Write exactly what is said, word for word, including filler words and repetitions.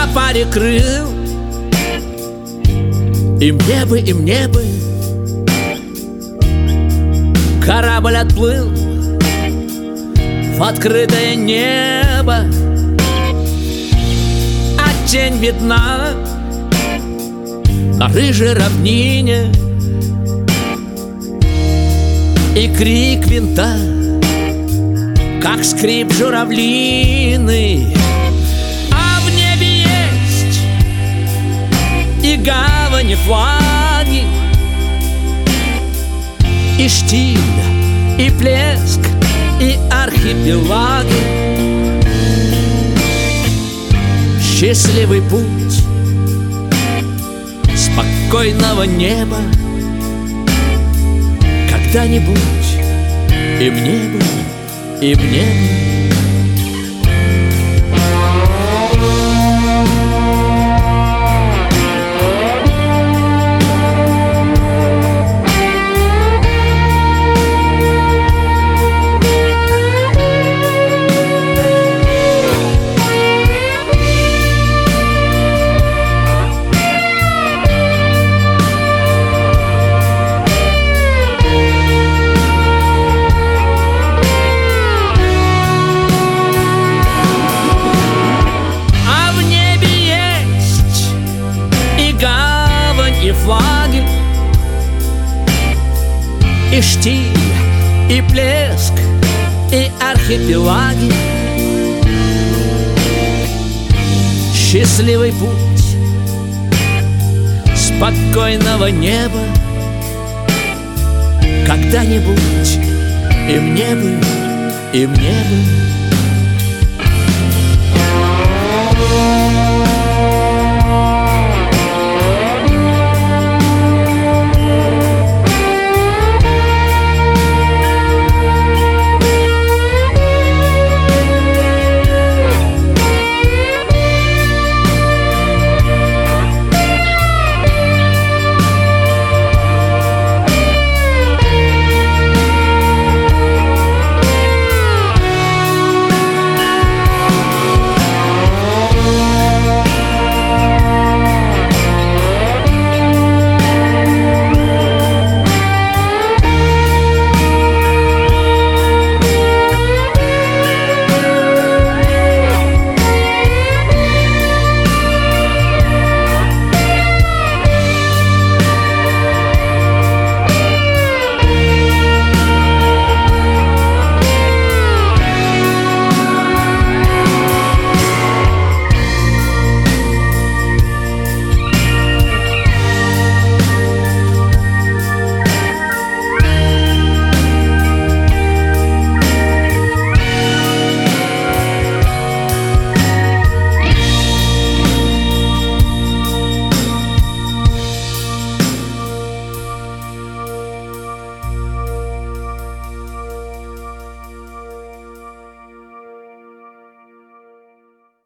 на паре крыл. И мне бы, и мне бы корабль отплыл в открытое небо, а тень видна на рыжей равнине, и крик винта, как скрип журавлины. А в небе есть и гавани, флаги, и штиль, и плеск, и архипелаги. Счастливый путь спокойного неба когда-нибудь и мне бы, и мне бы. И флаги, и штиль, и плеск, и архипелаги. Счастливый путь спокойного неба когда-нибудь и мне бы, и мне бы.